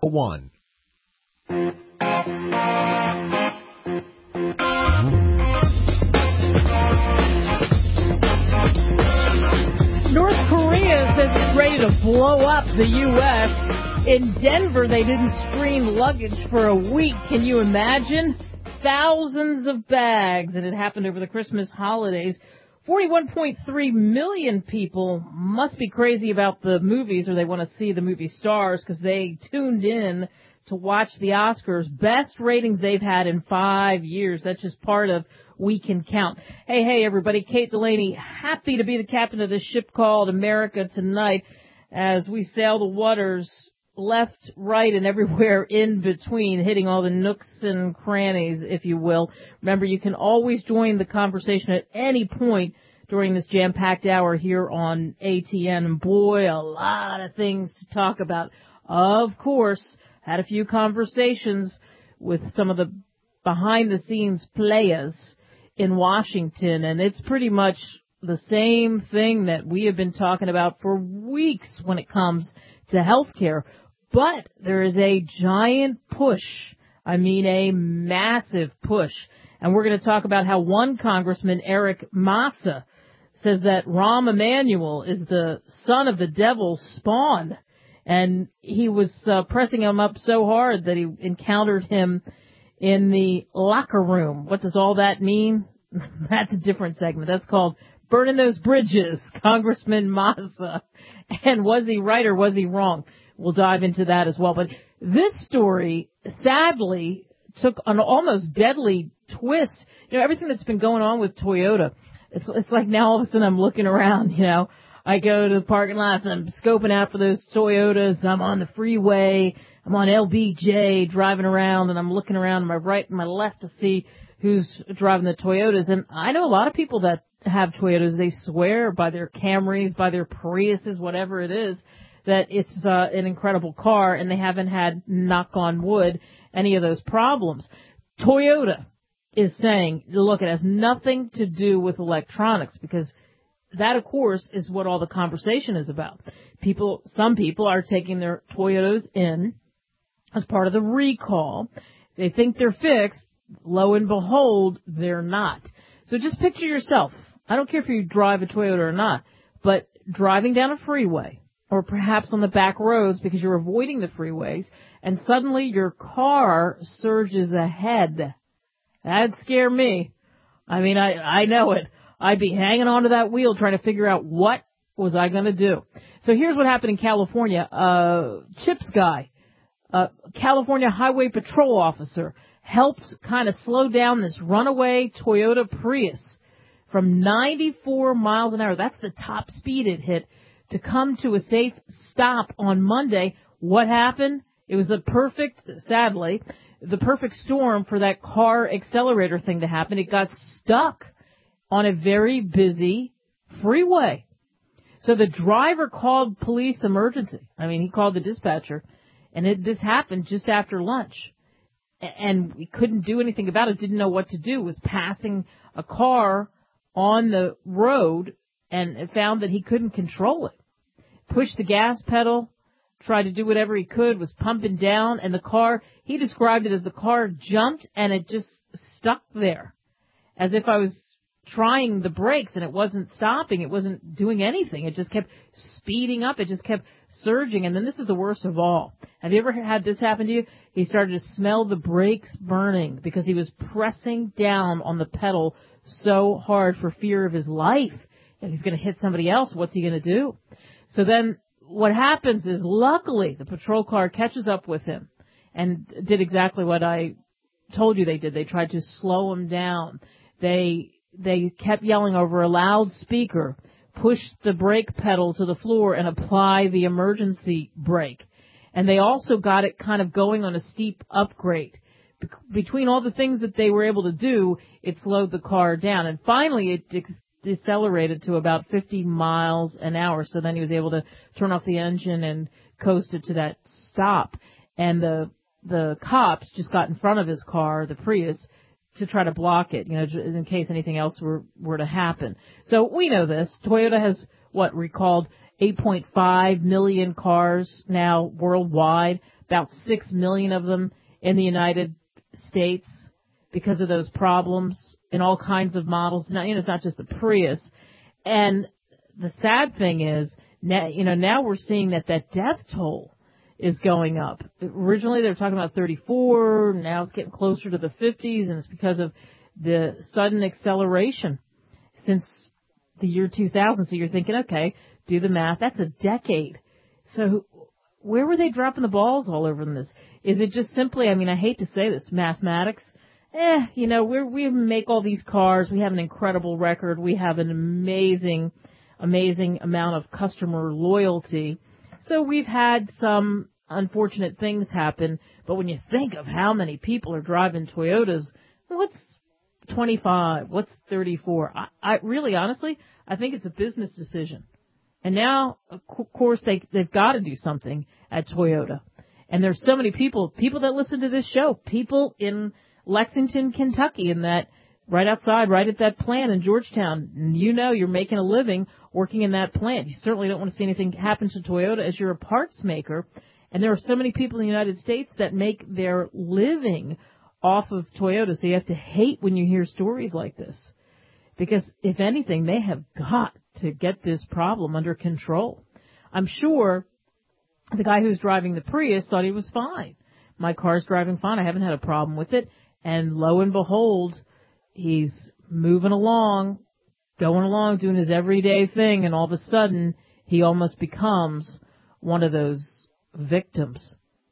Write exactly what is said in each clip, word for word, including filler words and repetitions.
one. North Korea says it's ready to blow up the U S In Denver, they didn't screen luggage for a week. Can you imagine? Thousands of bags, and it happened over the Christmas holidays. forty-one point three million people must be crazy about the movies, or they want to see the movie stars, because they tuned in to watch the Oscars. Best ratings they've had in five years. That's just part of We Can Count. Hey, hey, everybody. Kate Delaney, happy to be the captain of this ship called America tonight as we sail the waters left, right, and everywhere in between, hitting all the nooks and crannies, if you will. Remember, you can always join the conversation at any point during this jam-packed hour here on A T N. And boy, a lot of things to talk about. Of course, had a few conversations with some of the behind-the-scenes players in Washington, and it's pretty much the same thing that we have been talking about for weeks when it comes to health care. But there is a giant push, I mean a massive push, and we're going to talk about how one congressman, Eric Massa, says that Rahm Emanuel is the son of the devil's spawn, and he was uh, pressing him up so hard that he encountered him in the locker room. What does all that mean? That's a different segment. That's called Burning Those Bridges, Congressman Massa. And was he right or was he wrong? We'll dive into that as well. But this story, sadly, took an almost deadly twist. You know, everything that's been going on with Toyota, it's, it's like now all of a sudden I'm looking around, you know. I go to the parking lots and I'm scoping out for those Toyotas. I'm on the freeway. I'm on L B J driving around, and I'm looking around to my right and my left to see who's driving the Toyotas. And I know a lot of people that have Toyotas. They swear by their Camrys, by their Priuses, whatever it is, that it's uh, an incredible car, and they haven't had, knock on wood, any of those problems. Toyota is saying, look, it has nothing to do with electronics, because that, of course, is what all the conversation is about. People, some people are taking their Toyotas in as part of the recall. They think they're fixed. Lo and behold, they're not. So just picture yourself. I don't care if you drive a Toyota or not, but driving down a freeway, or perhaps on the back roads because you're avoiding the freeways, and suddenly your car surges ahead. That'd scare me. I mean, I, I know it. I'd be hanging onto that wheel trying to figure out what was I going to do. So here's what happened in California. Uh, Chips guy, uh, California Highway Patrol officer, helped kind of slow down this runaway Toyota Prius from ninety-four miles an hour. That's the top speed it hit, to come to a safe stop on Monday. What happened? It was the perfect, sadly, the perfect storm for that car accelerator thing to happen. It got stuck on a very busy freeway. So the driver called police emergency. I mean, he called the dispatcher, and it, this happened just after lunch. And we couldn't do anything about it, didn't know what to do, was passing a car on the road and found that he couldn't control it. Pushed the gas pedal, tried to do whatever he could, was pumping down, and the car, he described it as the car jumped and it just stuck there. As if I was trying the brakes and it wasn't stopping, it wasn't doing anything. It just kept speeding up, it just kept surging. And then this is the worst of all. Have you ever had this happen to you? He started to smell the brakes burning because he was pressing down on the pedal so hard for fear of his life. If he's going to hit somebody else, what's he going to do? So then what happens is, luckily, the patrol car catches up with him and did exactly what I told you they did. They tried to slow him down. They they kept yelling over a loudspeaker, push the brake pedal to the floor and apply the emergency brake. And they also got it kind of going on a steep upgrade. Be- between all the things that they were able to do, it slowed the car down. And finally, it de- decelerated to about fifty miles an hour. So then he was able to turn off the engine and coast it to that stop. And the the cops just got in front of his car, the Prius, to try to block it, you know, in case anything else were, were to happen. So we know this. Toyota has, what, recalled eight point five million cars now worldwide, about six million of them in the United States because of those problems in all kinds of models. Now, you know, it's not just the Prius. And the sad thing is, now, you know, now we're seeing that that death toll is going up. Originally, they were talking about thirty-four. Now it's getting closer to the fifties, and it's because of the sudden acceleration since the year two thousand. So you're thinking, okay, do the math. That's a decade. So where were they dropping the balls all over in this? Is it just simply, I mean, I hate to say this, mathematics? Eh, you know, we're, we make all these cars. We have an incredible record. We have an amazing, amazing amount of customer loyalty. So we've had some unfortunate things happen. But when you think of how many people are driving Toyotas, what's twenty-five? What's thirty-four? I, I really, honestly, I think it's a business decision. And now, of course, they, they've got to do something at Toyota. And there's so many people, people that listen to this show, people in Lexington, Kentucky, in that right outside, right at that plant in Georgetown. And you know you're making a living working in that plant. You certainly don't want to see anything happen to Toyota as you're a parts maker. And there are so many people in the United States that make their living off of Toyota. So you have to hate when you hear stories like this. Because if anything, they have got to get this problem under control. I'm sure the guy who's driving the Prius thought he was fine. My car's driving fine. I haven't had a problem with it. And lo and behold, he's moving along, going along, doing his everyday thing, and all of a sudden, he almost becomes one of those victims.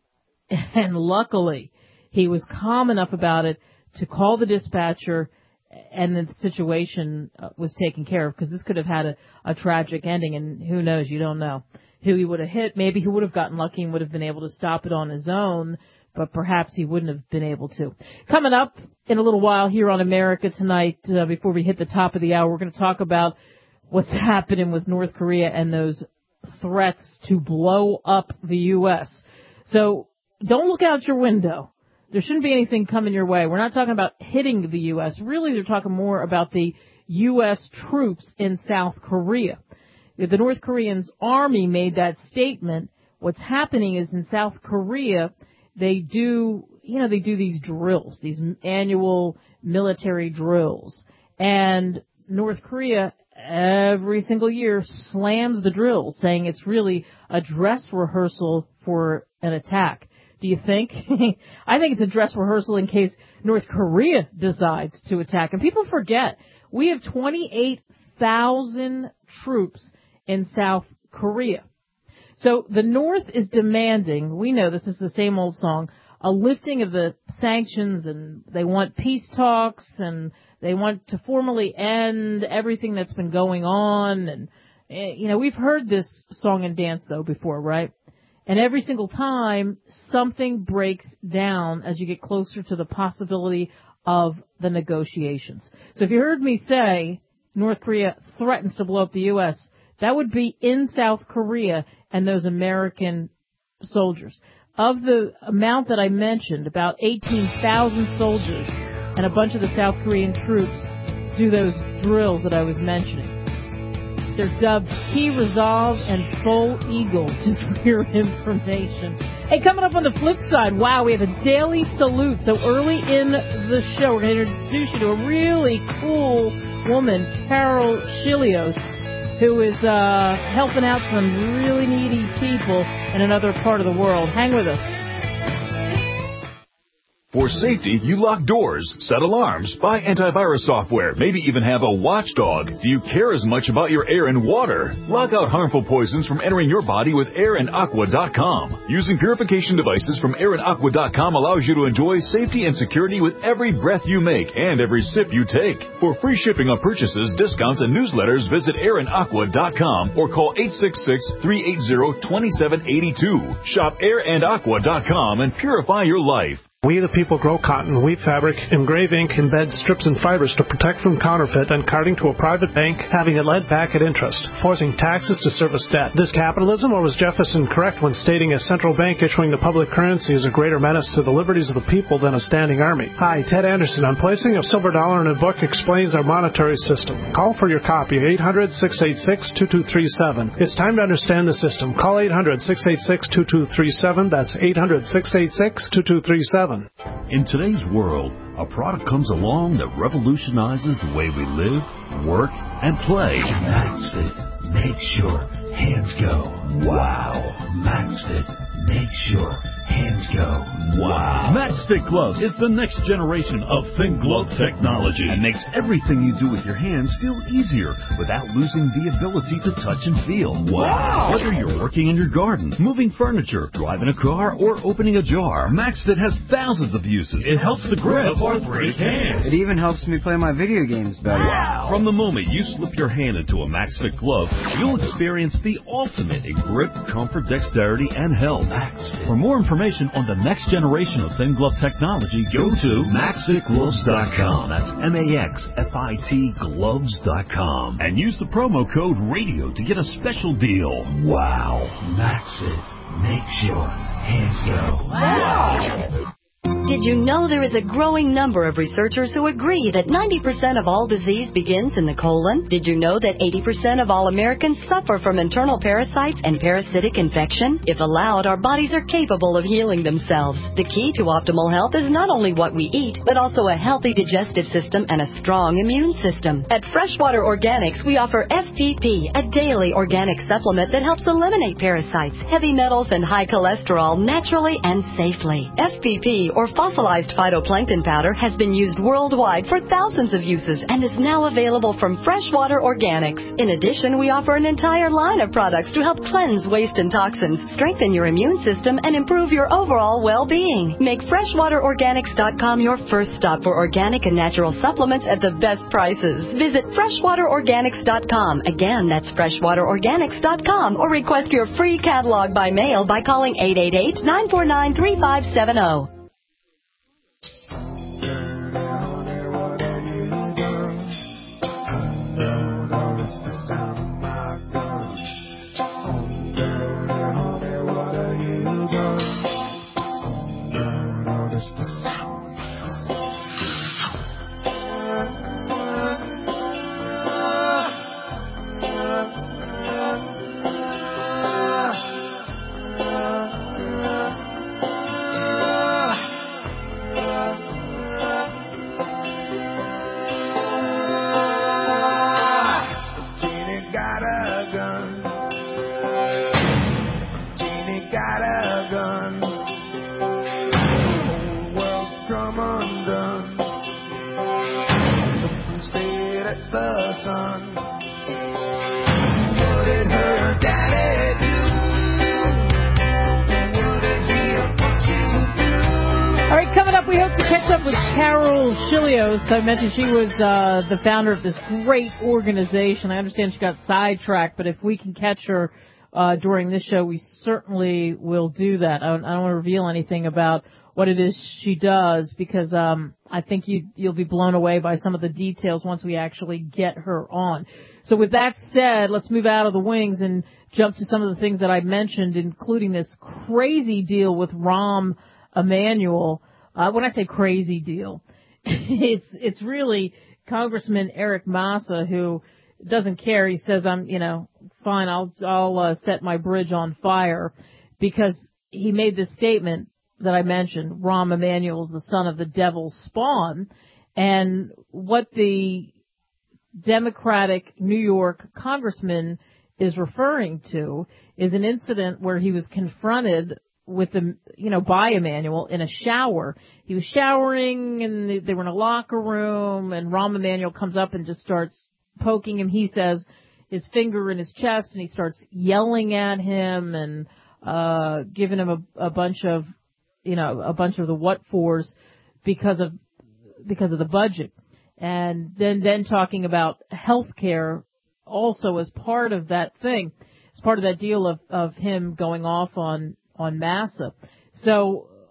And luckily, he was calm enough about it to call the dispatcher, and the situation was taken care of, because this could have had a, a tragic ending, and who knows, you don't know who he would have hit. Maybe he would have gotten lucky and would have been able to stop it on his own, but perhaps he wouldn't have been able to. Coming up in a little while here on America Tonight, uh, before we hit the top of the hour, we're going to talk about what's happening with North Korea and those threats to blow up the U S. So don't look out your window. There shouldn't be anything coming your way. We're not talking about hitting the U S. Really, they're talking more about the U S troops in South Korea. The North Koreans' army made that statement. What's happening is in South Korea, they do, you know, they do these drills, these annual military drills. And North Korea, every single year, slams the drills, saying it's really a dress rehearsal for an attack. Do you think? I think it's a dress rehearsal in case North Korea decides to attack. And people forget, we have twenty-eight thousand troops in South Korea. So the North is demanding, we know this is the same old song, a lifting of the sanctions, and they want peace talks, and they want to formally end everything that's been going on. And, you know, we've heard this song and dance, though, before, right? And every single time, something breaks down as you get closer to the possibility of the negotiations. So if you heard me say North Korea threatens to blow up the U S, that would be in South Korea and those American soldiers. Of the amount that I mentioned, about eighteen thousand soldiers and a bunch of the South Korean troops do those drills that I was mentioning. They're dubbed Key Resolve and Full Eagle, just for your information. Hey, coming up on the flip side, wow, we have a daily salute. So early in the show, we're going to introduce you to a really cool woman, Carol Chilios, who is uh, helping out some really needy people in another part of the world. Hang with us. For safety, you lock doors, set alarms, buy antivirus software, maybe even have a watchdog. Do you care as much about your air and water? Lock out harmful poisons from entering your body with air and aqua dot com. Using purification devices from air and aqua dot com allows you to enjoy safety and security with every breath you make and every sip you take. For free shipping on purchases, discounts, and newsletters, visit air and aqua dot com or call eight six six, three eight zero, two seven eight two. Shop air and aqua dot com and purify your life. We the people grow cotton, weave fabric, engrave ink, embed strips and fibers to protect from counterfeit and carting to a private bank, having it led back at interest, forcing taxes to service debt. This capitalism, or was Jefferson correct when stating a central bank issuing the public currency is a greater menace to the liberties of the people than a standing army? Hi, Ted Anderson. On placing a silver dollar in a book explains our monetary system. Call for your copy, eight hundred, six eight six, two two three seven. It's time to understand the system. Call eight hundred, six eight six, two two three seven. That's eight hundred, six eight six, two two three seven. In today's world, a product comes along that revolutionizes the way we live, work, and play. MaxFit. Make sure hands go. Wow. MaxFit. Make sure hands go. Wow. MaxFit Gloves is the next generation of thin glove technology and makes everything you do with your hands feel easier without losing the ability to touch and feel. Wow. Whether you're working in your garden, moving furniture, driving a car, or opening a jar, MaxFit has thousands of uses. It helps the grip of arthritic hands. It even helps me play my video games better. Wow. From the moment you slip your hand into a MaxFit glove, you'll experience the ultimate in grip, comfort, dexterity, and health. MaxFit. For more information on the next generation of thin glove technology, go to max fit gloves dot com. That's M A X F I T gloves dot com. And use the promo code RADIO to get a special deal. Wow. MaxFit. Make sure hands go. Wow. Did you know there is a growing number of researchers who agree that ninety percent of all disease begins in the colon? Did you know that eighty percent of all Americans suffer from internal parasites and parasitic infection? If allowed, our bodies are capable of healing themselves. The key to optimal health is not only what we eat, but also a healthy digestive system and a strong immune system. At Freshwater Organics, we offer F P P, a daily organic supplement that helps eliminate parasites, heavy metals, and high cholesterol naturally and safely. F P P, or fossilized phytoplankton powder, has been used worldwide for thousands of uses and is now available from Freshwater Organics. In addition, we offer an entire line of products to help cleanse waste and toxins, strengthen your immune system, and improve your overall well-being. Make freshwater organics dot com your first stop for organic and natural supplements at the best prices. Visit freshwater organics dot com. Again, that's freshwater organics dot com, or request your free catalog by mail by calling eight eight eight, nine four nine, three five seven zero. We hope to catch up with Carol Chilios. I mentioned she was uh, the founder of this great organization. I understand she got sidetracked, but if we can catch her uh, during this show, we certainly will do that. I don't, I don't want to reveal anything about what it is she does, because um, I think you, you'll be blown away by some of the details once we actually get her on. So with that said, let's move out of the wings and jump to some of the things that I mentioned, including this crazy deal with Rahm Emanuel. Uh, when I say crazy deal, it's it's really Congressman Eric Massa, who doesn't care. He says, "I'm, you know, fine. I'll I'll uh, set my bridge on fire," because he made this statement that I mentioned. Rahm Emanuel is the son of the devil's spawn, and what the Democratic New York congressman is referring to is an incident where he was confronted with the, you know, by Emanuel in a shower. He was showering and they were in a locker room, and Rahm Emanuel comes up and just starts poking him. He says his finger in his chest, and he starts yelling at him and, uh, giving him a, a bunch of, you know, a bunch of the what fors because of, because of the budget. And then, then talking about health care also as part of that thing, as part of that deal of, of him going off on, on Massa. So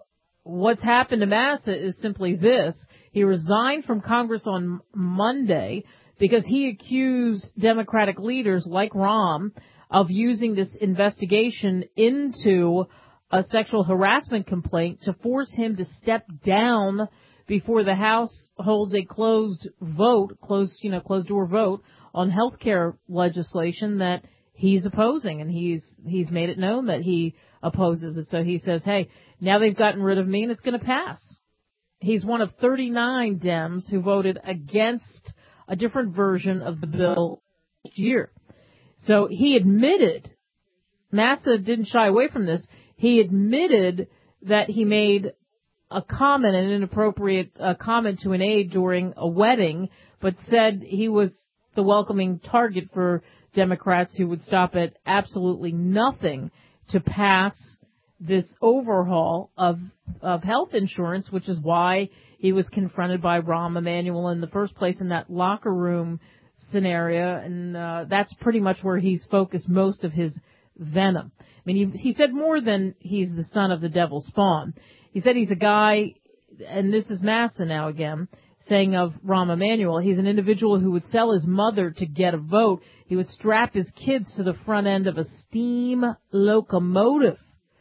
what's happened to Massa is simply this. He resigned from Congress on Monday because he accused Democratic leaders like Rahm of using this investigation into a sexual harassment complaint to force him to step down before the House holds a closed vote, closed, you know, closed door vote on health care legislation that he's opposing, and he's he's made it known that he opposes it. So he says, hey, now they've gotten rid of me and it's going to pass. He's one of thirty-nine Dems who voted against a different version of the bill last year. So he admitted, Massa didn't shy away from this, he admitted that he made a comment, an inappropriate uh, comment to an aide during a wedding, but said he was the welcoming target for Democrats who would stop at absolutely nothing to pass this overhaul of of health insurance, which is why he was confronted by Rahm Emanuel in the first place in that locker room scenario, and uh, that's pretty much where he's focused most of his venom. I mean, he, he said more than he's the son of the devil's spawn. He said he's a guy, and this is Massa now again, saying of Rahm Emanuel, he's an individual who would sell his mother to get a vote. He would strap his kids to the front end of a steam locomotive.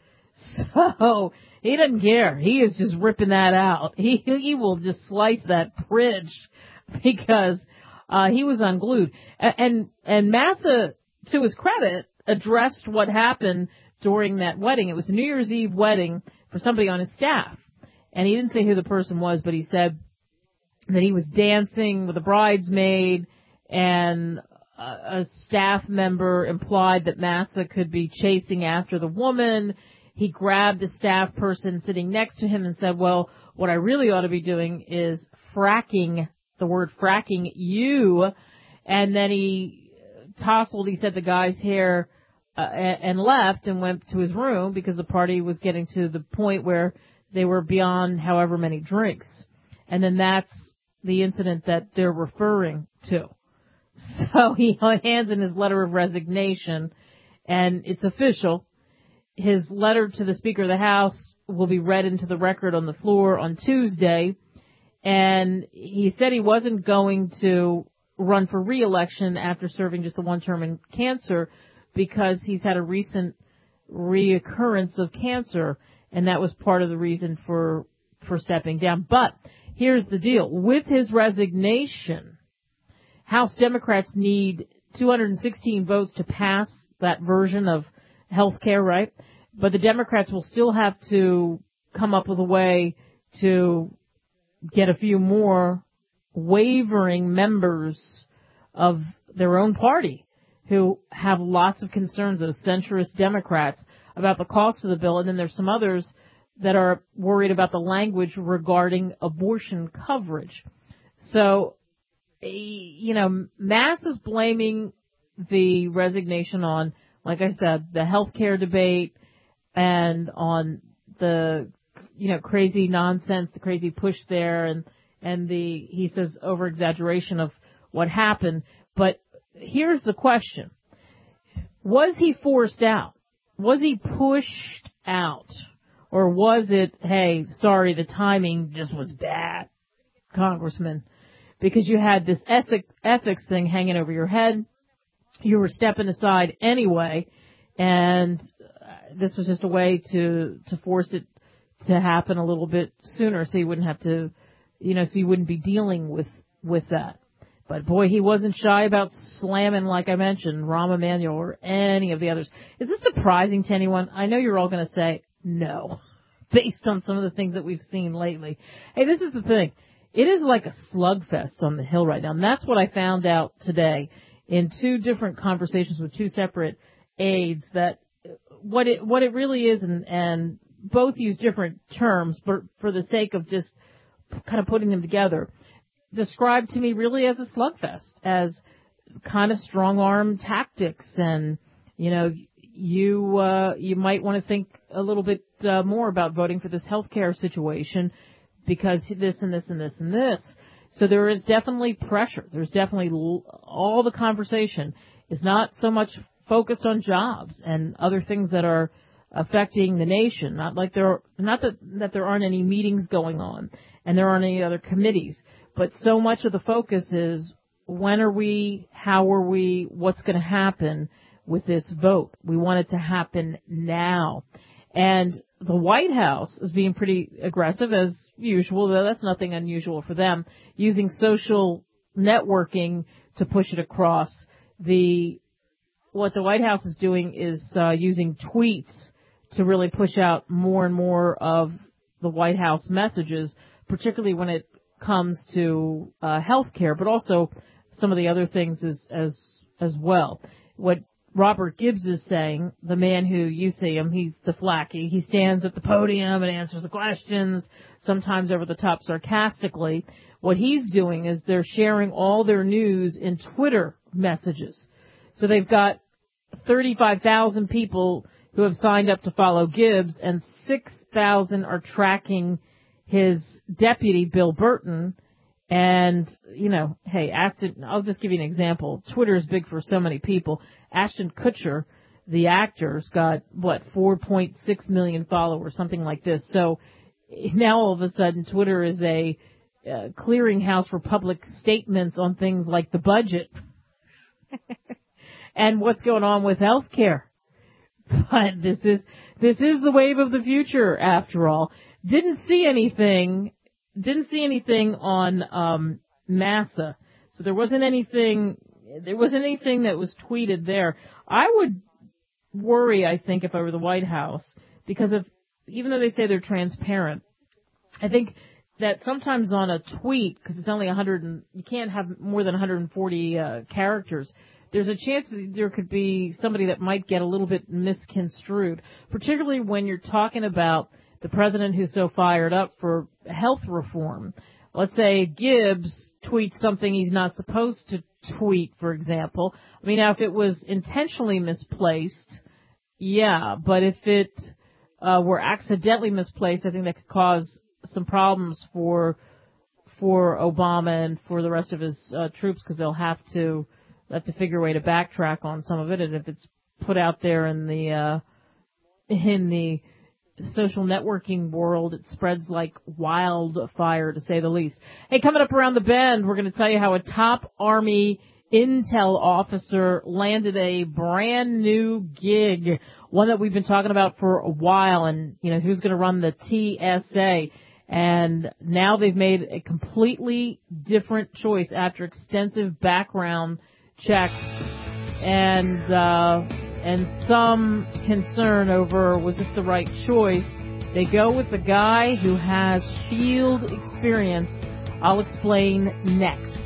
So he doesn't care. He is just ripping that out. He he will just slice that bridge because uh, he was unglued. And and Massa, to his credit, addressed what happened during that wedding. It was a New Year's Eve wedding for somebody on his staff, and he didn't say who the person was, but he said that he was dancing with a bridesmaid, and a staff member implied that Massa could be chasing after the woman. He grabbed a staff person sitting next to him and said, well, what I really ought to be doing is fracking, the word fracking you. And then he tousled, he said, the guy's hair uh, and left and went to his room because the party was getting to the point where they were beyond however many drinks. And then that's the incident that they're referring to. So he hands in his letter of resignation, and it's official. His letter to the Speaker of the House will be read into the record on the floor on Tuesday, and he said he wasn't going to run for re-election after serving just a one term in cancer because he's had a recent reoccurrence of cancer, and that was part of the reason for for stepping down. But here's the deal. With his resignation, House Democrats need two hundred sixteen votes to pass that version of health care, right? But the Democrats will still have to come up with a way to get a few more wavering members of their own party who have lots of concerns, those centrist Democrats, about the cost of the bill. And then there's some others that are worried about the language regarding abortion coverage. So, you know, Massa's blaming the resignation on, like I said, the health care debate and on the, you know, crazy nonsense, the crazy push there, and, and the, he says, over-exaggeration of what happened. But here's the question. Was he forced out? Was he pushed out? Or was it, hey, sorry, the timing just was bad, Congressman? Because you had this ethics thing hanging over your head. You were stepping aside anyway, and this was just a way to, to force it to happen a little bit sooner so you wouldn't have to, you know, so you wouldn't be dealing with, with that. But boy, he wasn't shy about slamming, like I mentioned, Rahm Emanuel or any of the others. Is this surprising to anyone? I know you're all going to say no, based on some of the things that we've seen lately. Hey, this is the thing. It is like a slugfest on the Hill right now, and that's what I found out today in two different conversations with two separate aides, that what it what it really is, and, and both use different terms, but for the sake of just kind of putting them together, described to me really as a slugfest, as kind of strong-arm tactics, and, you know, you uh, you might want to think a little bit uh, more about voting for this health care situation because this and this and this and this. So there is definitely pressure. There's definitely all the conversation is not so much focused on jobs and other things that are affecting the nation. Not like there, are, not that, that there aren't any meetings going on and there aren't any other committees, but so much of the focus is when are we, how are we, what's going to happen with this vote. We want it to happen now. And the White House is being pretty aggressive as usual, though that's nothing unusual for them, using social networking to push it across. The what the White House is doing is uh, using tweets to really push out more and more of the White House messages, particularly when it comes to uh, health care, but also some of the other things as as as well. What Robert Gibbs is saying, the man who, you see him, he's the flaky. He stands at the podium and answers the questions, sometimes over the top sarcastically. What he's doing is they're sharing all their news in Twitter messages. So they've got thirty-five thousand people who have signed up to follow Gibbs, and six thousand are tracking his deputy, Bill Burton. And, you know, hey, Ashton, I'll just give you an example. Twitter is big for so many people. Ashton Kutcher, the actor's got, what, four point six million followers, something like this. So now all of a sudden Twitter is a uh, clearinghouse for public statements on things like the budget and what's going on with health care. But this is, this is the wave of the future, after all. Didn't see anything, didn't see anything on, um, NASA. So there wasn't anything, there wasn't anything that was tweeted there. I would worry, I think, if I were the White House, because of, even though they say they're transparent, I think that sometimes on a tweet, because it's only one hundred, and you can't have more than one hundred forty uh, characters, there's a chance that there could be somebody that might get a little bit misconstrued, particularly when you're talking about the president who's so fired up for health reform. Let's say Gibbs tweets something he's not supposed to tweet, for example. I mean, now if it was intentionally misplaced, yeah, but if it uh, were accidentally misplaced, I think that could cause some problems for for Obama and for the rest of his uh, troops, because they'll have to have to figure a way to backtrack on some of it. And if it's put out there in the uh, in the social networking world, it spreads like wildfire, to say the least. Hey, coming up around the bend, we're going to tell you how a top Army intel officer landed a brand new gig, one that we've been talking about for a while, and, you know, who's going to run the T S A. And now they've made a completely different choice after extensive background checks and, uh, and some concern over, was this the right choice? They go with the guy who has field experience. I'll explain next.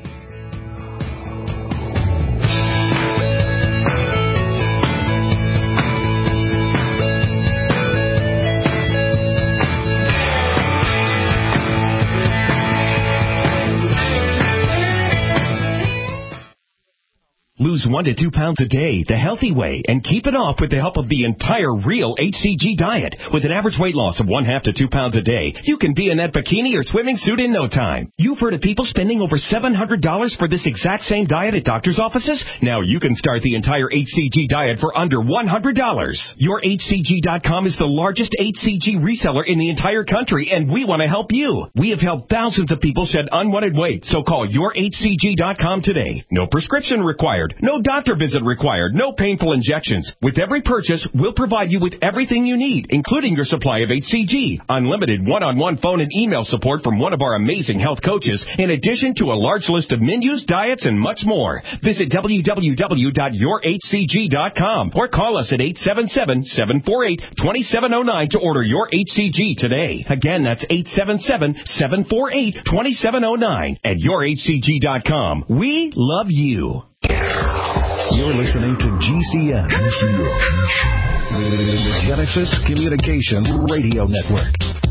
Lose one to two pounds a day the healthy way and keep it off with the help of the entire Real H C G diet. With an average weight loss of one half to two pounds a day, you can be in that bikini or swimming suit in no time. You've heard of people spending over seven hundred dollars for this exact same diet at doctor's offices? Now you can start the entire H C G diet for under one hundred dollars. Your H C G dot com is the largest H C G reseller in the entire country, and we want to help you. We have helped thousands of people shed unwanted weight, so call your H C G dot com today. No prescription required. No doctor visit required. No painful injections. With every purchase, we'll provide you with everything you need, including your supply of H C G, unlimited one-on-one phone and email support from one of our amazing health coaches, in addition to a large list of menus, diets, and much more. Visit w w w dot your H C G dot com or call us at eight seven seven, seven four eight, two seven zero nine to order your H C G today. Again, that's eight seven seven, seven four eight, two seven zero nine. At your H C G dot com. We love you. You're listening to G C N, G C N. The Genesis Communication Radio Network.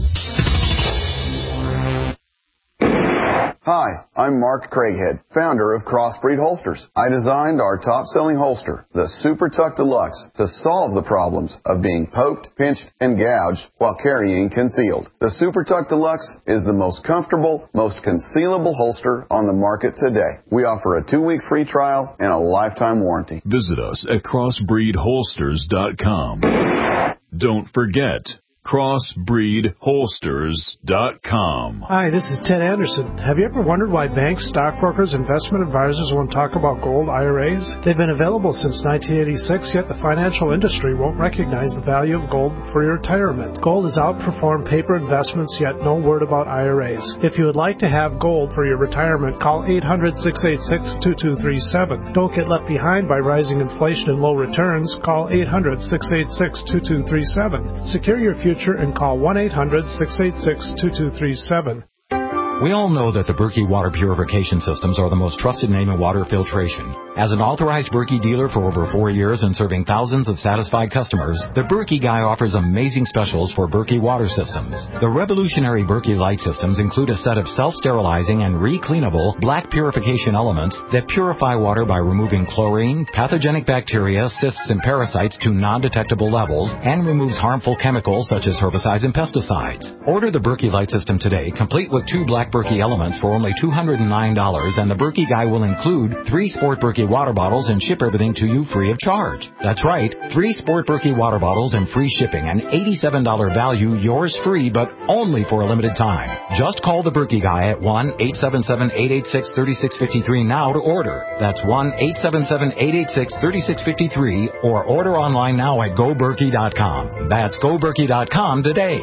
Hi, I'm Mark Craighead, founder of Crossbreed Holsters. I designed our top-selling holster, the Super Tuck Deluxe, to solve the problems of being poked, pinched, and gouged while carrying concealed. The Super Tuck Deluxe is the most comfortable, most concealable holster on the market today. We offer a two-week free trial and a lifetime warranty. Visit us at crossbreed holsters dot com. Don't forget, crossbreed holsters dot com. Hi, this is Ted Anderson. Have you ever wondered why banks, stockbrokers, investment advisors won't talk about gold I R As? They've been available since nineteen eighty-six, yet the financial industry won't recognize the value of gold for your retirement. Gold has outperformed paper investments, yet no word about I R As. If you would like to have gold for your retirement, call eight hundred, six eight six, two two three seven. Don't get left behind by rising inflation and low returns. Call eight hundred, six eight six, two two three seven. Secure your future and call one eight hundred, six eight six, two two three seven. We all know that the Berkey water purification systems are the most trusted name in water filtration. As an authorized Berkey dealer for over four years and serving thousands of satisfied customers, the Berkey Guy offers amazing specials for Berkey water systems. The revolutionary Berkey Light systems include a set of self-sterilizing and re-cleanable black purification elements that purify water by removing chlorine, pathogenic bacteria, cysts, and parasites to non-detectable levels and removes harmful chemicals such as herbicides and pesticides. Order the Berkey Light system today, complete with two black Berkey elements for only two hundred nine dollars, and the Berkey Guy will include three Sport Berkey water bottles and ship everything to you free of charge. That's right, three Sport Berkey water bottles and free shipping, an eighty-seven dollars value, yours free, but only for a limited time. Just call the Berkey Guy at one eight seven seven, eight eight six, three six five three now to order. That's one eight seven seven, eight eight six, three six five three, or order online now at go berkey dot com. That's go berkey dot com today.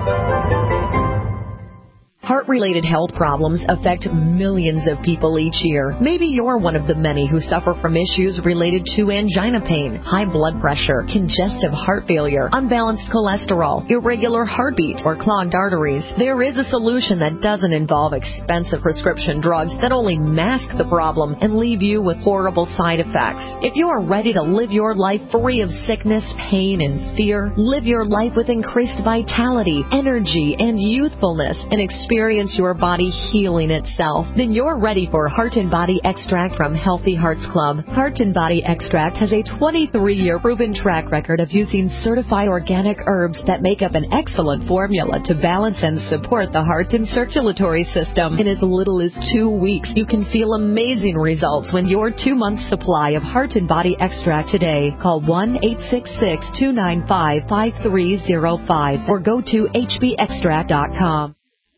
Heart-related health problems affect millions of people each year. Maybe you're one of the many who suffer from issues related to angina pain, high blood pressure, congestive heart failure, unbalanced cholesterol, irregular heartbeat, or clogged arteries. There is a solution that doesn't involve expensive prescription drugs that only mask the problem and leave you with horrible side effects. If you are ready to live your life free of sickness, pain, and fear, live your life with increased vitality, energy, and youthfulness, and experience Experience your body healing itself, then you're ready for Heart and Body Extract from Healthy Hearts Club. Heart and Body Extract has a twenty-three year proven track record of using certified organic herbs that make up an excellent formula to balance and support the heart and circulatory system. In as little as two weeks, you can feel amazing results when your two-month supply of Heart and Body Extract today. Call one eight six six, two nine five, five three zero five or go to h b extract dot com.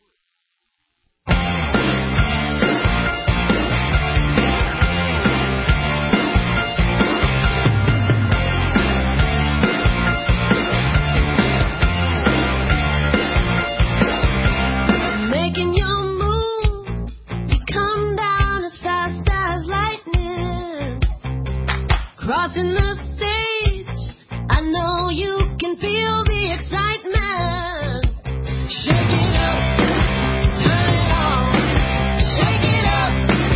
Crossing the stage, I know you can feel the excitement. Shake it up, turn it on, shake it up.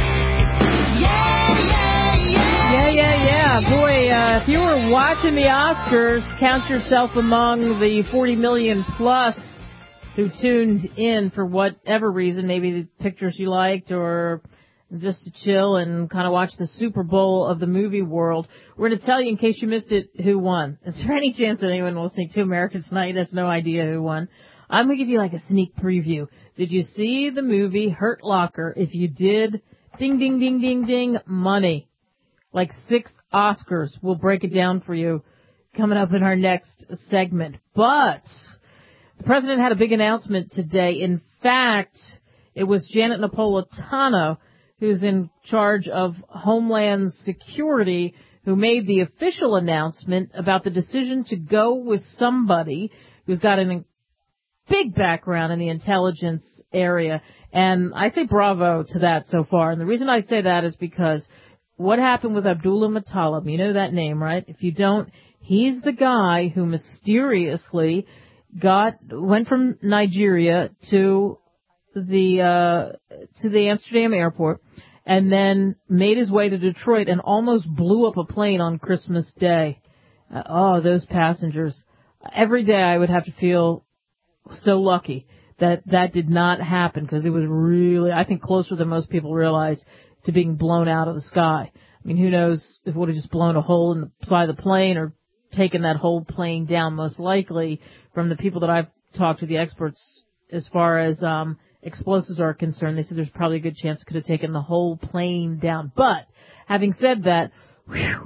Yeah, yeah, yeah. Yeah, yeah, yeah. Boy, uh, if you were watching the Oscars, count yourself among the forty million plus who tuned in for whatever reason, maybe the pictures you liked or just to chill and kind of watch the Super Bowl of the movie world. We're going to tell you, in case you missed it, who won. Is there any chance that anyone listening to American Tonight has no idea who won? I'm going to give you like a sneak preview. Did you see the movie Hurt Locker? If you did, ding, ding, ding, ding, ding, money. Like six Oscars. We'll break it down for you coming up in our next segment. But the president had a big announcement today. In fact, it was Janet Napolitano, who's in charge of Homeland Security, who made the official announcement about the decision to go with somebody who's got a big background in the intelligence area. And I say bravo to that so far. And the reason I say that is because what happened with Abdullah Muttalib, you know that name, right? If you don't, he's the guy who mysteriously got, went from Nigeria to the, uh, to the Amsterdam airport, and then made his way to Detroit and almost blew up a plane on Christmas Day. Uh, oh, those passengers. Every day I would have to feel so lucky that that did not happen, because it was really, I think, closer than most people realize to being blown out of the sky. I mean, who knows if it would have just blown a hole in the side of the plane or taken that whole plane down. Most likely, from the people that I've talked to, the experts, as far as um explosives are concerned, they said there's probably a good chance it could have taken the whole plane down. But having said that, whew,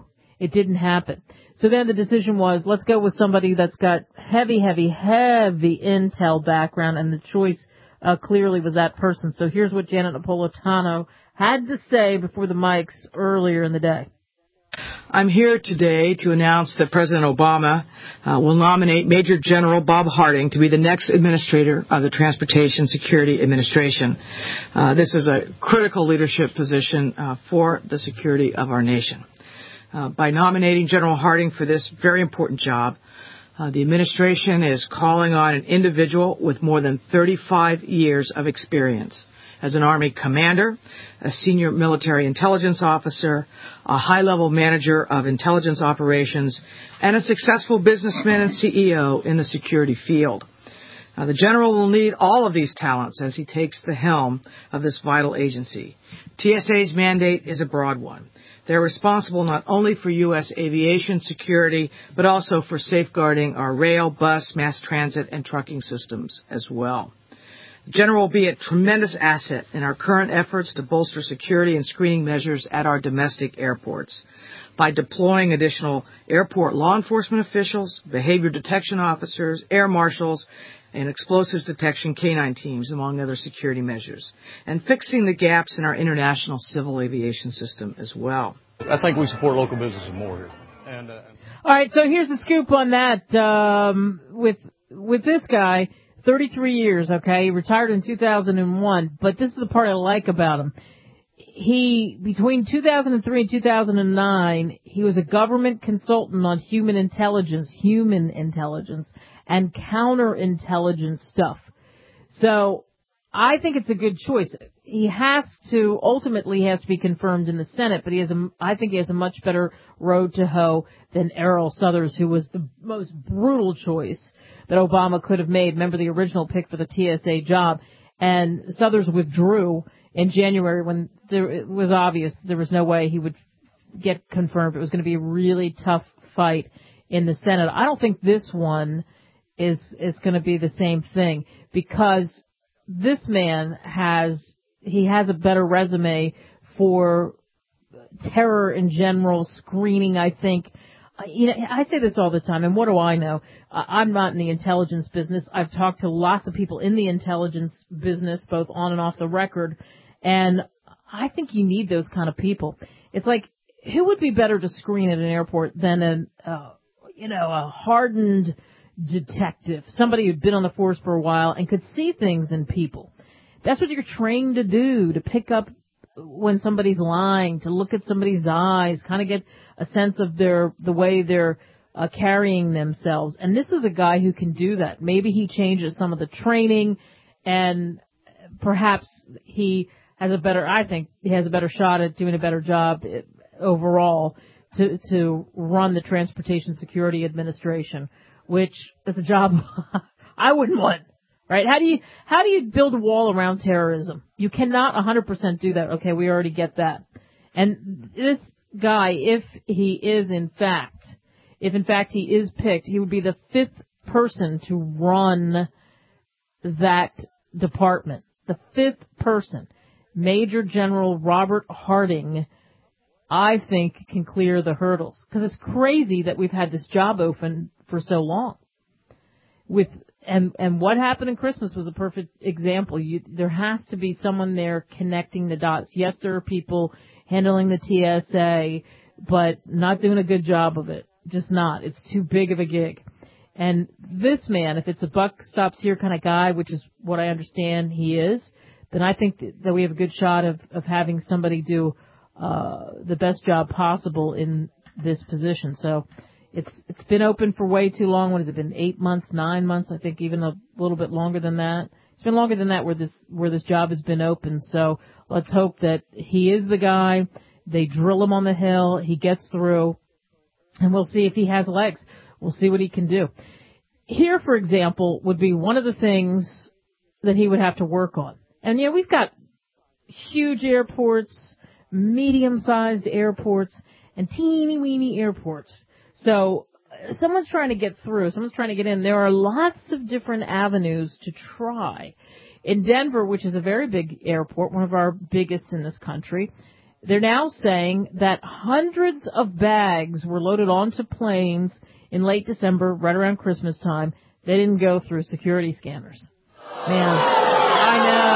It didn't happen. So then the decision was, let's go with somebody that's got heavy, heavy, heavy intel background, and the choice uh, clearly was that person. So here's what Janet Napolitano had to say before the mics earlier in the day. I'm here today to announce that President Obama uh, will nominate Major General Bob Harding to be the next administrator of the Transportation Security Administration. Uh, this is a critical leadership position uh, for the security of our nation. Uh, by nominating General Harding for this very important job, uh, the administration is calling on an individual with more than thirty-five years of experience as an Army commander, a senior military intelligence officer, a high-level manager of intelligence operations, and a successful businessman and C E O in the security field. Now, the general will need all of these talents as he takes the helm of this vital agency. T S A's mandate is a broad one. They're responsible not only for U S aviation security, but also for safeguarding our rail, bus, mass transit, and trucking systems as well. The general will be a tremendous asset in our current efforts to bolster security and screening measures at our domestic airports. By deploying additional airport law enforcement officials, behavior detection officers, air marshals, and explosives detection canine teams, among other security measures, and fixing the gaps in our international civil aviation system as well. I think we support local businesses more here. And, uh, All right, so here's the scoop on that. Um, with with this guy, thirty-three years, okay, he retired in two thousand one, but this is the part I like about him. He, between two thousand three and two thousand nine, he was a government consultant on human intelligence, human intelligence, and counterintelligence stuff. So I think it's a good choice. He has to, ultimately he has to be confirmed in the Senate, but he has a, I think he has a much better road to hoe than Errol Southers, who was the most brutal choice that Obama could have made. Remember the original pick for the T S A job, and Southers withdrew in January when there, it was obvious there was no way he would get confirmed. It was going to be a really tough fight in the Senate. I don't think this one is is going to be the same thing, because this man has he has a better resume for terror in general screening, I think. You know, I say this all the time, and what do I know? I'm not in the intelligence business. I've talked to lots of people in the intelligence business, both on and off the record, and I think you need those kind of people. It's like, who would be better to screen at an airport than a, uh, you know, a hardened detective, somebody who'd been on the force for a while and could see things in people. That's what you're trained to do, to pick up when somebody's lying, to look at somebody's eyes, kind of get a sense of their the way they're uh, carrying themselves. And this is a guy who can do that. Maybe he changes some of the training, and perhaps he has a better, I think he has a better shot at doing a better job overall to to run the Transportation Security Administration, which is a job I wouldn't want. Right? How do you, how do you build a wall around terrorism? You cannot one hundred percent do that. Okay, we already get that. And this guy, if he is in fact, if in fact he is picked, he would be the fifth person to run that department. The fifth person. Major General Robert Harding, I think, can clear the hurdles. Because it's crazy that we've had this job open for so long. With And and what happened in Christmas was a perfect example. You, there has to be someone there connecting the dots. Yes, there are people handling the T S A, but not doing a good job of it. Just not. It's too big of a gig. And this man, if it's a buck stops here kind of guy, which is what I understand he is, then I think that we have a good shot of, of having somebody do uh the best job possible in this position. So It's it's been open for way too long. What has it been? Eight months, nine months? I think even a little bit longer than that. It's been longer than that where this where this job has been open. So let's hope that he is the guy. They drill him on the hill. He gets through, and we'll see if he has legs. We'll see what he can do. Here, for example, would be one of the things that he would have to work on. And yeah, we've got huge airports, medium-sized airports, and teeny-weeny airports. So someone's trying to get through. Someone's trying to get in. There are lots of different avenues to try. In Denver, which is a very big airport, one of our biggest in this country, They're now saying that hundreds of bags were loaded onto planes in late December, right around Christmas time. They didn't go through security scanners. Man, I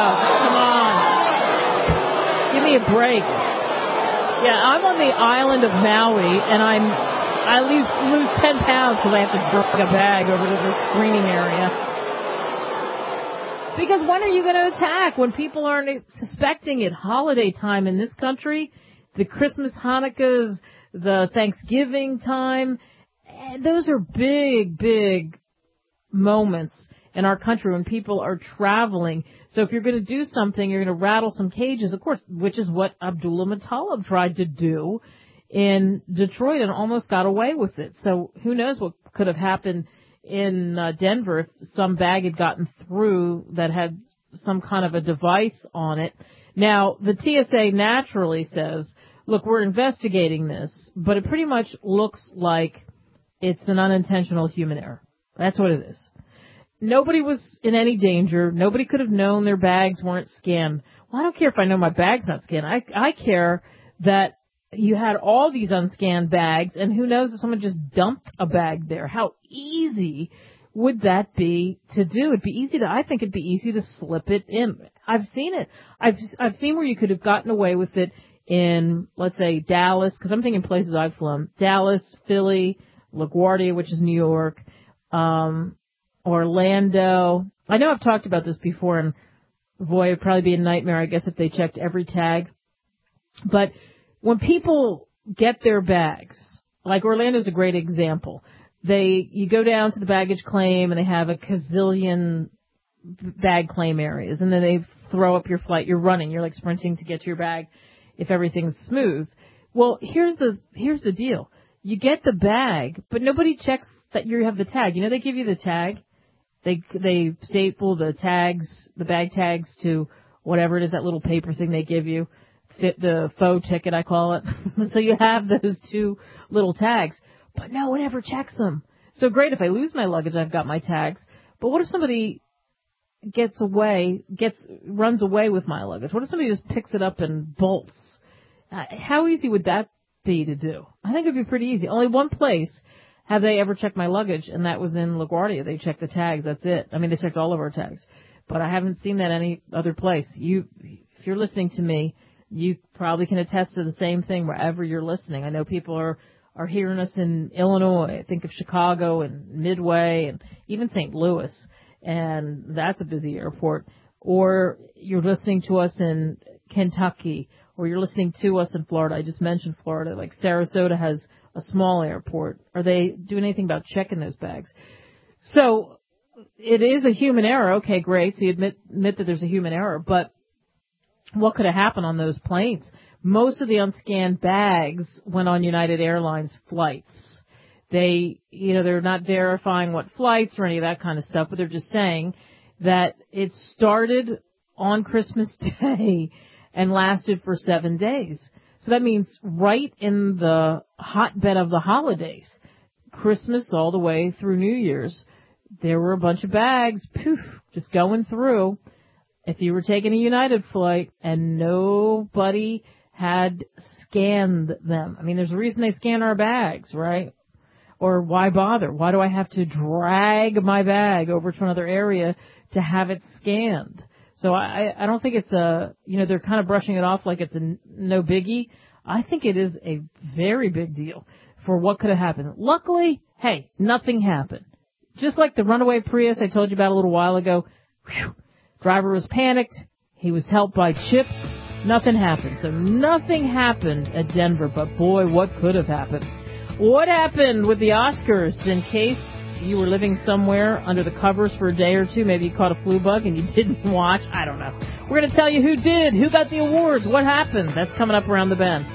know. Come on. Give me a break. Yeah, I'm on the island of Maui, and I'm I lose, lose ten pounds because I have to drag a bag over to the screening area. Because when are you going to attack? When people aren't suspecting it. Holiday time in this country, the Christmas, Hanukkahs, the Thanksgiving time, those are big, big moments in our country when people are traveling. So if you're going to do something, you're going to rattle some cages, of course, which is what Abdullah Muttalib tried to do in Detroit and almost got away with it. So who knows what could have happened in uh, Denver if some bag had gotten through that had some kind of a device on it. Now, the T S A naturally says, look, we're investigating this, but it pretty much looks like it's an unintentional human error. That's what it is. Nobody was in any danger. Nobody could have known their bags weren't scanned. Well, I don't care if I know my bag's not scanned. I, I care that you had all these unscanned bags, and who knows if someone just dumped a bag there. How easy would that be to do? It'd be easy to, I think it'd be easy to slip it in. I've seen it. I've, I've seen where you could have gotten away with it in, let's say, Dallas, because I'm thinking places I've flown. Dallas, Philly, LaGuardia, which is New York, um, Orlando. I know I've talked about this before, and boy, it'd probably be a nightmare, I guess, if they checked every tag. But when people get their bags, like Orlando's a great example. They, you go down to the baggage claim and they have a gazillion bag claim areas, and then they throw up your flight. You're running. You're like sprinting to get to your bag if everything's smooth. Well, here's the, here's the deal. You get the bag, but nobody checks that you have the tag. You know, they give you the tag. They, they staple the tags, the bag tags to whatever it is, that little paper thing they give you. Fit the faux ticket, I call it. So you have those two little tags, but no one ever checks them. So great, if I lose my luggage, I've got my tags. But what if somebody gets away, gets, runs away with my luggage? What if somebody just picks it up and bolts? Uh, how easy would that be to do? I think it'd be pretty easy. Only one place have they ever checked my luggage, and that was in LaGuardia. They checked the tags, that's it. I mean, they checked all of our tags. But I haven't seen that any other place. You, if you're listening to me, you probably can attest to the same thing wherever you're listening. I know people are, are hearing us in Illinois. I think of Chicago and Midway and even Saint Louis, and that's a busy airport. Or you're listening to us in Kentucky, or you're listening to us in Florida. I just mentioned Florida. Like Sarasota has a small airport. Are they doing anything about checking those bags? So it is a human error. Okay, great. So you admit, admit that there's a human error, but what could have happened on those planes? Most of the unscanned bags went on United Airlines flights. They, you know, they're not verifying what flights or any of that kind of stuff, but they're just saying that it started on Christmas Day and lasted for seven days. So that means right in the hotbed of the holidays, Christmas all the way through New Year's, there were a bunch of bags, poof, just going through. If you were taking a United flight and nobody had scanned them. I mean, there's a reason they scan our bags, right? Or why bother? Why do I have to drag my bag over to another area to have it scanned? So I, I don't think it's a, you know, they're kind of brushing it off like it's a no biggie. I think it is a very big deal for what could have happened. Luckily, hey, nothing happened. Just like the runaway Prius I told you about a little while ago. Whew. Driver was panicked. He was helped by chips. Nothing happened. So nothing happened at Denver, but boy, what could have happened? What happened with the Oscars? In case you were living somewhere under the covers for a day or two, maybe you caught a flu bug and you didn't watch. I don't know. We're going to tell you who did, who got the awards, what happened. That's coming up around the bend.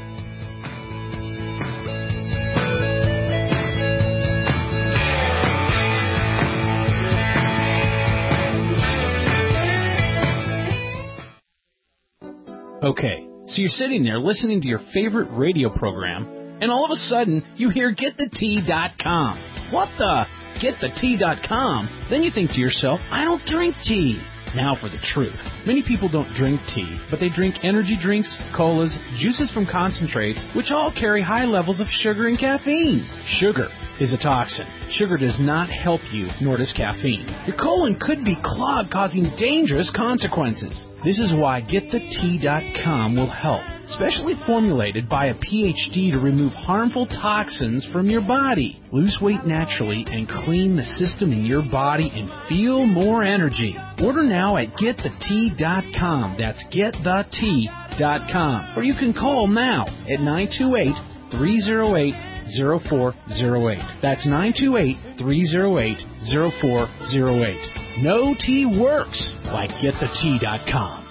Okay, so you're sitting there listening to your favorite radio program, and all of a sudden you hear get the tea dot com. What the? get the tea dot com? Then you think to yourself, I don't drink tea. Now for the truth. Many people don't drink tea, but they drink energy drinks, colas, juices from concentrates, which all carry high levels of sugar and caffeine. Sugar is a toxin. Sugar does not help you, nor does caffeine. Your colon could be clogged, causing dangerous consequences. This is why Get The Tea dot com will help. Specially formulated by a P H D to remove harmful toxins from your body. Lose weight naturally and clean the system in your body and feel more energy. Order now at Get The Tea dot com. That's Get The Tea dot com. Or you can call now at nine two eight, three oh eight, oh four oh eight. That's nine two eight, three oh eight, oh four oh eight. No tea works like Get The Tea dot com.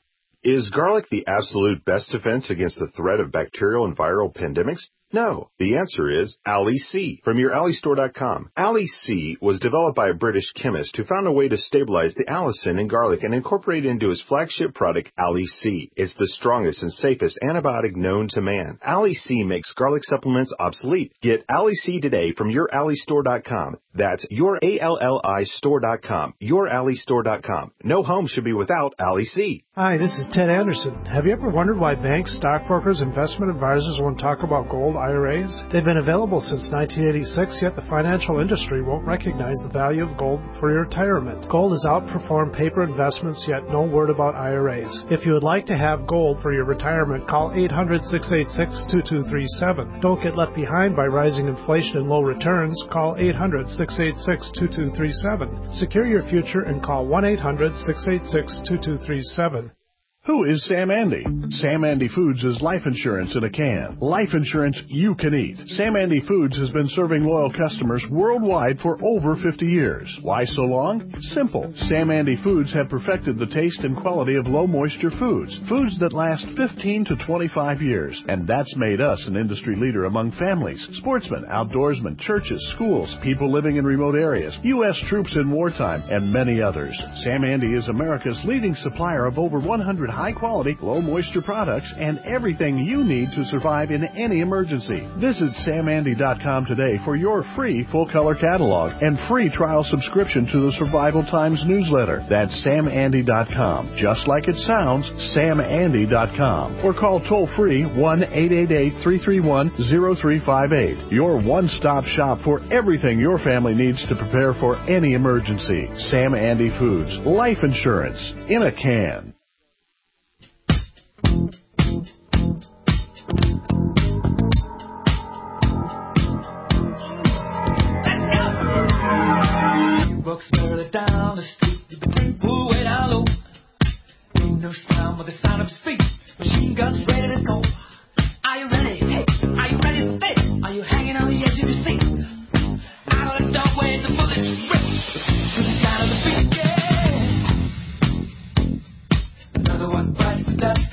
Is garlic the absolute best defense against the threat of bacterial and viral pandemics? No. The answer is Ali-C from your Ali Store dot com. Ali-C was developed by a British chemist who found a way to stabilize the allicin in garlic and incorporate it into his flagship product, Ali-C. It's the strongest and safest antibiotic known to man. Ali-C makes garlic supplements obsolete. Get Ali-C today from your Ali Store dot com. That's your A L L I Store dot com. your Ali Store dot com. No home should be without Ali-C. Hi, this is Ted Anderson. Have you ever wondered why banks, stockbrokers, investment advisors won't talk about gold I R As? They've been available since nineteen eighty-six, yet the financial industry won't recognize the value of gold for your retirement. Gold has outperformed paper investments, yet no word about I R As. If you would like to have gold for your retirement, call eight hundred, six eight six, two two three seven. Don't get left behind by rising inflation and low returns. Call eight hundred, six eight six, two two three seven. Secure your future and call one eight hundred, six eight six, two two three seven. Who is Sam Andy? Sam Andy Foods is life insurance in a can. Life insurance you can eat. Sam Andy Foods has been serving loyal customers worldwide for over fifty years. Why so long? Simple. Sam Andy Foods have perfected the taste and quality of low moisture foods. Foods that last fifteen to twenty-five years. And that's made us an industry leader among families, sportsmen, outdoorsmen, churches, schools, people living in remote areas, U S troops in wartime, and many others. Sam Andy is America's leading supplier of over one hundred high-quality, low-moisture products and everything you need to survive in any emergency. Visit Sam Andy dot com today for your free full-color catalog and free trial subscription to the Survival Times newsletter. That's Sam Andy dot com. Just like it sounds, Sam Andy dot com. Or call toll-free one eight eight eight, three three one, zero three five eight. Your one-stop shop for everything your family needs to prepare for any emergency. Sam Andy Foods. Life insurance in a can. Bucks barely down the street, you can pull way down low. Windows down with the sound of speed, machine guns ready to go. Are you ready? Hey, are you ready for this? Are you hanging on the edge of your seat? Out of the doorway, the bullets rip to the sound of the beat. Yeah. Another one bites the dust.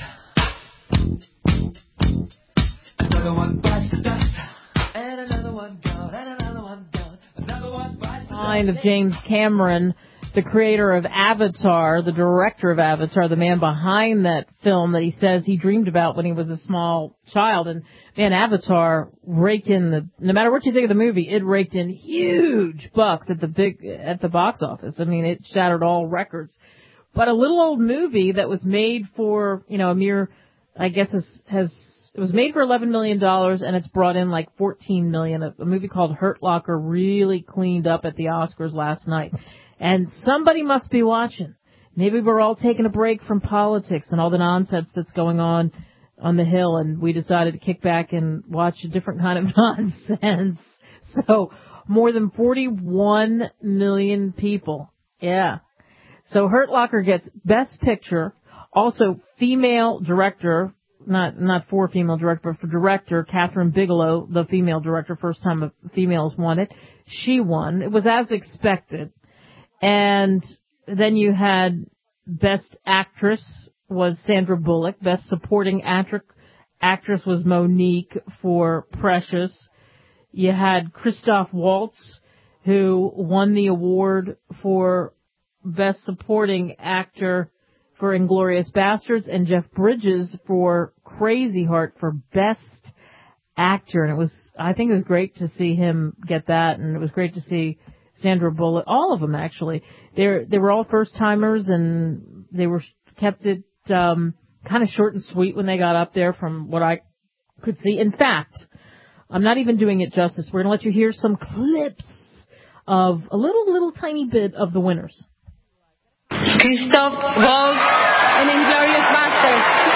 Another one bites the dust. And another one gone. And another one gone. Another one bites the dust. Mind of James Cameron, the creator of Avatar, the director of Avatar, the man behind that film that he says he dreamed about when he was a small child. And man, Avatar raked in the, no matter what you think of the movie, it raked in huge bucks at the big, at the box office. I mean, it shattered all records. But a little old movie that was made for, you know, a mere, I guess has, has it was made for eleven million dollars and it's brought in like fourteen million dollars. A movie called Hurt Locker really cleaned up at the Oscars last night. And somebody must be watching. Maybe we're all taking a break from politics and all the nonsense that's going on on the Hill, and we decided to kick back and watch a different kind of nonsense. So more than forty-one million people. Yeah. So Hurt Locker gets Best Picture, also female director, not not for female director, but for director, Catherine Bigelow, the female director, first time a female has won it. She won. It was as expected. And then you had Best Actress was Sandra Bullock. Best Supporting actress, actress was Monique for Precious. You had Christoph Waltz, who won the award for Best Supporting Actor for Inglourious Bastards, and Jeff Bridges for Crazy Heart for Best Actor. And it was, I think it was great to see him get that, and it was great to see Sandra Bullock, all of them actually. They're, they were all first timers, and they were kept it um, kind of short and sweet when they got up there from what I could see. In fact, I'm not even doing it justice. We're going to let you hear some clips of a little, little tiny bit of the winners. Christoph Waltz and Inglourious Basterds.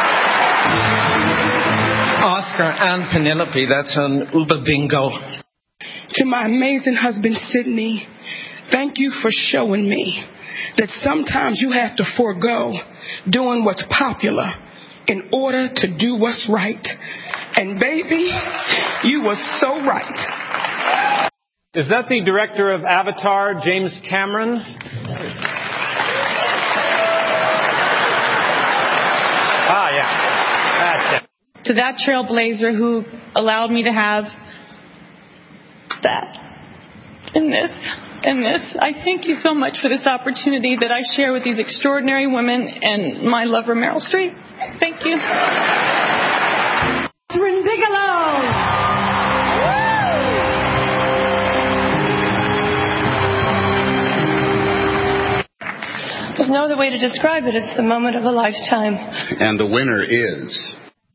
Oscar and Penelope, that's an Uber bingo. To my amazing husband, Sidney, thank you for showing me that sometimes you have to forego doing what's popular in order to do what's right. And baby, you were so right. Is that the director of Avatar, James Cameron? Ah, yeah. That's it. To that trailblazer who allowed me to have that and this and this, I thank you so much for this opportunity that I share with these extraordinary women and my lover, Meryl Streep. Thank you. Catherine Bigelow. There's no other way to describe it. It's the moment of a lifetime. And the winner is...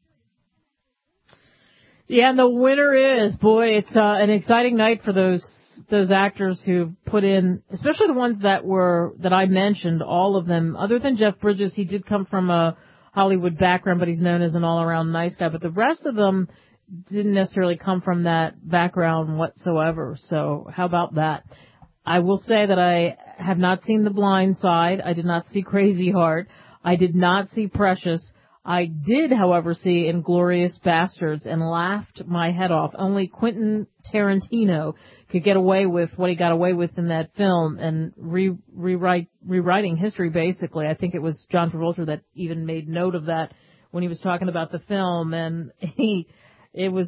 Yeah, and the winner is, boy, it's uh, an exciting night for those those actors who put in, especially the ones that were, that I mentioned, all of them. Other than Jeff Bridges, he did come from a Hollywood background, but he's known as an all-around nice guy. But the rest of them didn't necessarily come from that background whatsoever. So how about that? I will say that I have not seen The Blind Side. I did not see Crazy Heart. I did not see Precious. I did, however, see Inglourious Basterds and laughed my head off. Only Quentin Tarantino could get away with what he got away with in that film and re- rewrite rewriting history, basically. I think it was John Travolta that even made note of that when he was talking about the film, and he it was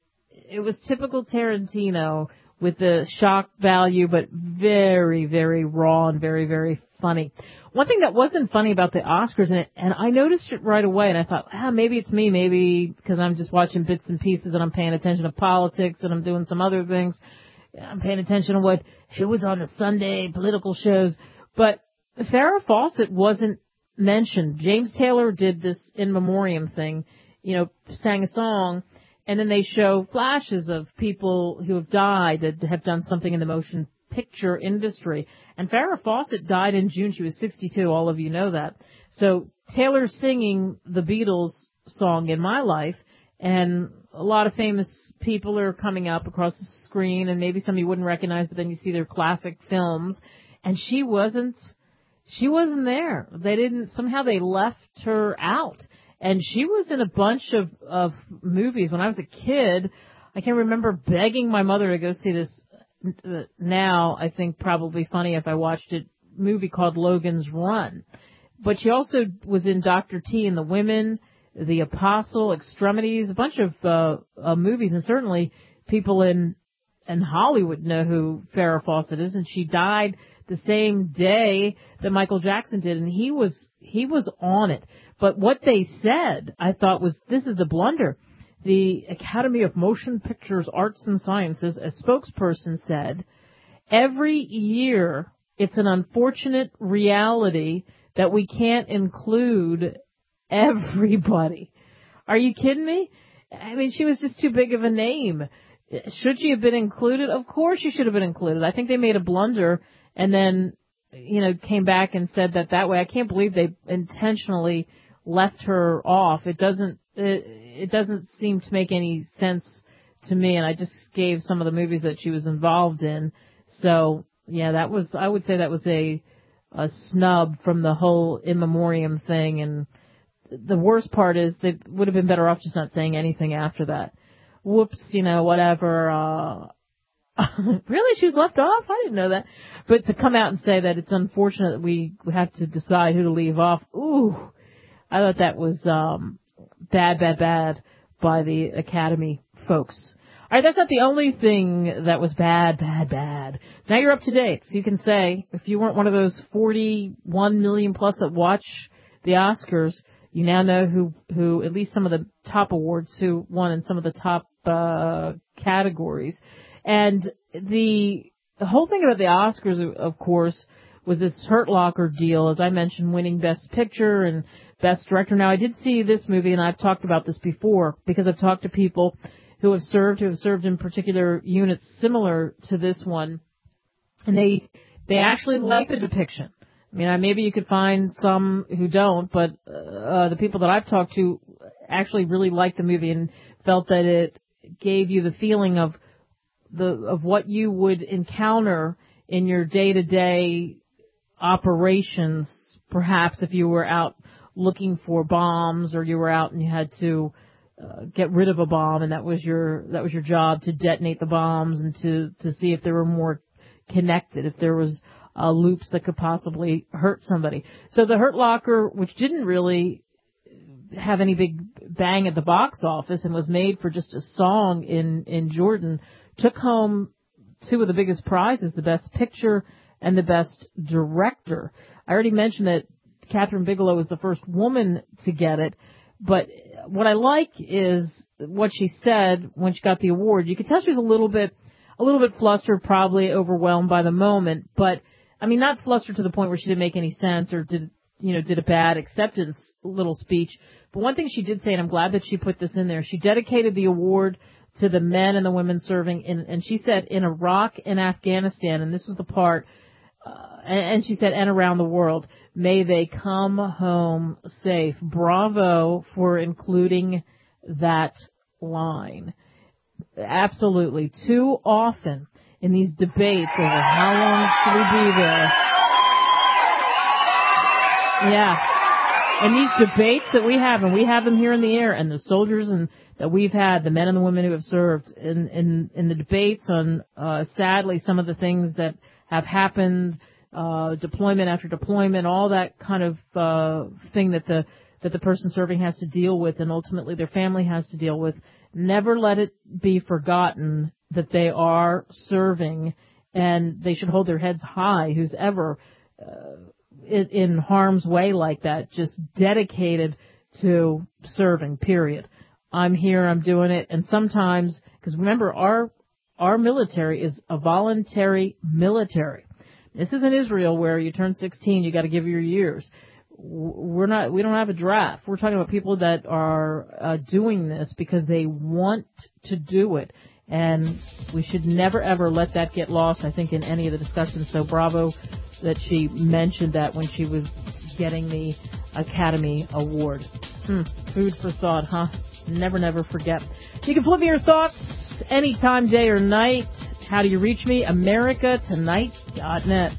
it was typical Tarantino with the shock value, but very, very raw and very, very funny. One thing that wasn't funny about the Oscars, and, it, and I noticed it right away, and I thought, ah, maybe it's me, maybe because I'm just watching bits and pieces and I'm paying attention to politics and I'm doing some other things. I'm paying attention to what who was on the Sunday political shows. But Farrah Fawcett wasn't mentioned. James Taylor did this in memoriam thing, you know, sang a song, and then they show flashes of people who have died that have done something in the motion picture industry. And Farrah Fawcett died in June. She was sixty-two. All of you know that. So Taylor singing the Beatles song In My Life, and a lot of famous people are coming up across the screen, and maybe some you wouldn't recognize, but then you see their classic films. And she wasn't, she wasn't there. They didn't, somehow they left her out. And she was in a bunch of, of movies. When I was a kid, I can remember begging my mother to go see this, uh, now I think probably funny if I watched it, movie called Logan's Run. But she also was in Doctor T and the Women, The Apostle, Extremities, a bunch of uh, uh, movies. And certainly people in, in Hollywood know who Farrah Fawcett is. And she died the same day that Michael Jackson did. And he was, he was on it. But what they said, I thought was, this is the blunder. The Academy of Motion Pictures Arts and Sciences, a spokesperson said, every year it's an unfortunate reality that we can't include everybody. Are you kidding me? I mean, she was just too big of a name. Should she have been included? Of course she should have been included. I think they made a blunder and then, you know, came back and said that that way. I can't believe they intentionally left her off. It doesn't, it, it doesn't seem to make any sense to me. And I just gave some of the movies that she was involved in. So yeah, that was, I would say that was a, a snub from the whole in memoriam thing. And the worst part is they would have been better off just not saying anything after that. Whoops, you know, whatever, uh, really? She was left off? I didn't know that. But to come out and say that it's unfortunate that we have to decide who to leave off, ooh, I thought that was um bad, bad, bad by the Academy folks. All right, that's not the only thing that was bad, bad, bad. So now you're up to date. So you can say, if you weren't one of those forty-one million plus that watch the Oscars, you now know who, who at least some of the top awards who won in some of the top uh categories. And the the whole thing about the Oscars, of course, was this Hurt Locker deal, as I mentioned, winning Best Picture and Best Director. Now, I did see this movie, and I've talked about this before because I've talked to people who have served, who have served in particular units similar to this one, and they they actually like the depiction. I mean, maybe you could find some who don't, but uh, the people that I've talked to actually really liked the movie and felt that it gave you the feeling of the of what you would encounter in your day-to-day operations, perhaps if you were out looking for bombs or you were out and you had to uh, get rid of a bomb, and that was your that was your job, to detonate the bombs and to to see if they were more connected, if there was uh, loops that could possibly hurt somebody. So the Hurt Locker, which didn't really have any big bang at the box office and was made for just a song in in Jordan, took home two of the biggest prizes, the Best Picture and the Best Director. I already mentioned that Catherine Bigelow was the first woman to get it, but what I like is what she said when she got the award. You could tell she was a little bit, a little bit flustered, probably overwhelmed by the moment, but I mean, not flustered to the point where she didn't make any sense or did, you know, did a bad acceptance little speech. But one thing she did say, and I'm glad that she put this in there, she dedicated the award to the men and the women serving in, and she said, in Iraq and Afghanistan, and this was the part, uh, and, and she said, and around the world, may they come home safe. Bravo for including that line. Absolutely. Too often in these debates over how long should we be there, yeah, and these debates that we have, and we have them here in the air, and the soldiers and that we've had, the men and the women who have served in, in, in the debates on, uh, sadly, some of the things that have happened, uh, deployment after deployment, all that kind of, uh, thing that the, that the person serving has to deal with and ultimately their family has to deal with. Never let it be forgotten that they are serving, and they should hold their heads high, who's ever, uh, in, in harm's way like that, just dedicated to serving, period. I'm here, I'm doing it, and sometimes, because remember, our our military is a voluntary military. This isn't Israel where you turn sixteen, you got to give your years. We're not, we don't have a draft. We're talking about people that are uh, doing this because they want to do it, and we should never ever let that get lost, I think, in any of the discussions. So bravo that she mentioned that when she was getting the Academy Award. Hmm, food for thought, huh? Never, never forget. You can flip me your thoughts anytime, day or night. How do you reach me? America Tonight dot net.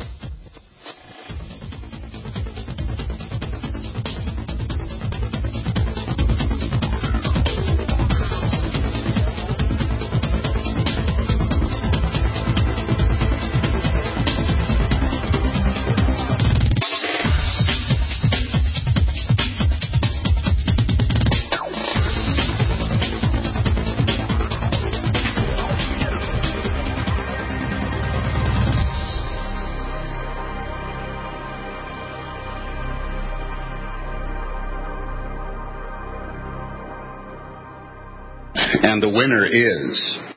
And the winner is...